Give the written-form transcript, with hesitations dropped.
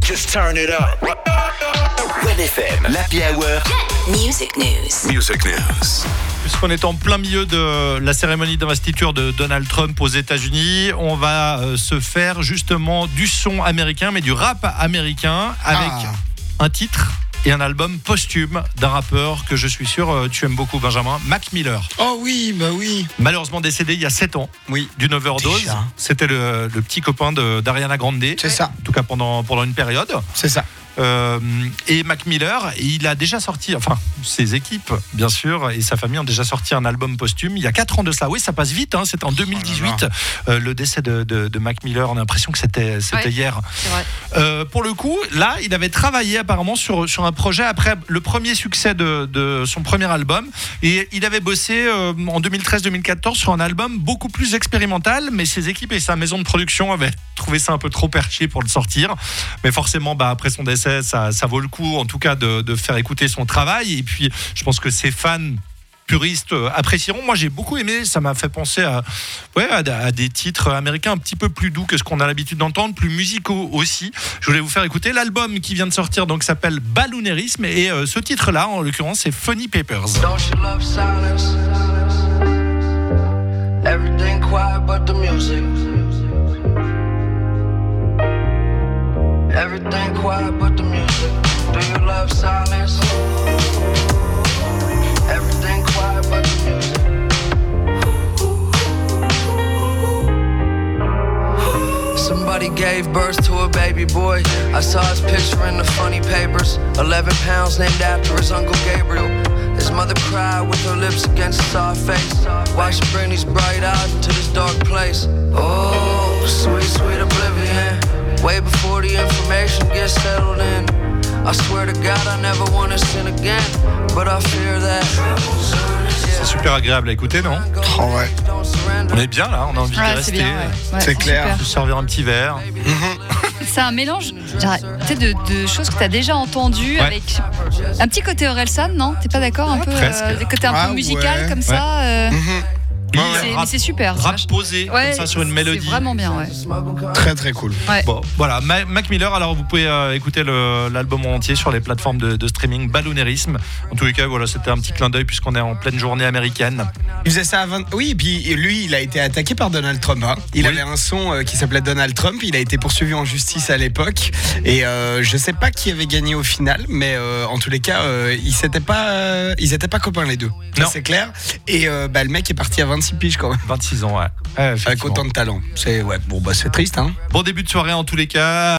Just turn it up. Red FM, l'Happy Hour. Music News. Puisqu'on est en plein milieu de la cérémonie d'investiture de Donald Trump aux États-Unis, on va se faire justement du son américain, mais du rap américain, avec un titre et un album posthume d'un rappeur que je suis sûr tu aimes beaucoup, Benjamin, Mac Miller. Oh oui, bah oui. Malheureusement décédé il y a 7 ans d'une overdose. Déjà. C'était le petit copain d'Ariana Grande. C'est ça. En tout cas pendant une période. C'est ça. Et Mac Miller, il a déjà sorti, enfin ses équipes bien sûr et sa famille ont déjà sorti un album posthume il y a 4 ans de cela. Oui, ça passe vite, hein, c'était en 2018 le décès de Mac Miller. On a l'impression que c'était hier. C'est vrai. Pour le coup, là, il avait travaillé apparemment sur un projet après le premier succès de son premier album, et il avait bossé en 2013-2014 sur un album beaucoup plus expérimental, mais ses équipes et sa maison de production avaient trouvé ça un peu trop perché pour le sortir. Mais forcément, après son décès, ça vaut le coup en tout cas de faire écouter son travail, et puis je pense que ses fans puristes apprécieront. Moi j'ai beaucoup aimé, ça m'a fait penser à des titres américains un petit peu plus doux que ce qu'on a l'habitude d'entendre, plus musicaux aussi. Je voulais vous faire écouter l'album qui vient de sortir, donc s'appelle Balloonerism, et ce titre là en l'occurrence c'est Funny Papers. Don't you love silence? Everything quiet but the music. Everything quiet but the music. Do you love silence? Everything quiet but the music. Somebody gave birth to a baby boy. I saw his picture in the funny papers. 11 pounds named after his Uncle Gabriel. His mother cried with her lips against his soft face. Why she bring these bright eyes into this dark place? Oh, sweet, sweet oblivion. Way before the information gets settled in. I swear to God I never wanna sin again, but I fear that. C'est super agréable à écouter, non? Oh ouais. On est bien là, on a envie de rester. C'est bien, ouais. C'est clair. Se servir un petit verre. C'est un mélange de choses que tu as déjà entendues, avec un petit côté Orelsan, non? T'es pas d'accord? Un peu des côtés un peu musical comme ça. Mais c'est super. Rap posé comme ça sur une mélodie. C'est vraiment bien, ouais. Très très cool. Ouais. Bon, voilà, Mac Miller. Alors vous pouvez écouter l'album entier sur les plateformes de streaming Balloonerism. En tous les cas, voilà, c'était un petit clin d'œil puisqu'on est en pleine journée américaine. Il faisait ça à 20... Oui, et puis lui, il a été attaqué par Donald Trump. Hein. Il avait un son qui s'appelait Donald Trump. Il a été poursuivi en justice à l'époque. Et je sais pas qui avait gagné au final, mais en tous les cas, ils étaient pas copains les deux. Ça, c'est clair. Et le mec est parti à 26 piges quand même. 26 ans, ouais. Avec autant de talent. C'est triste, hein. Bon début de soirée en tous les cas.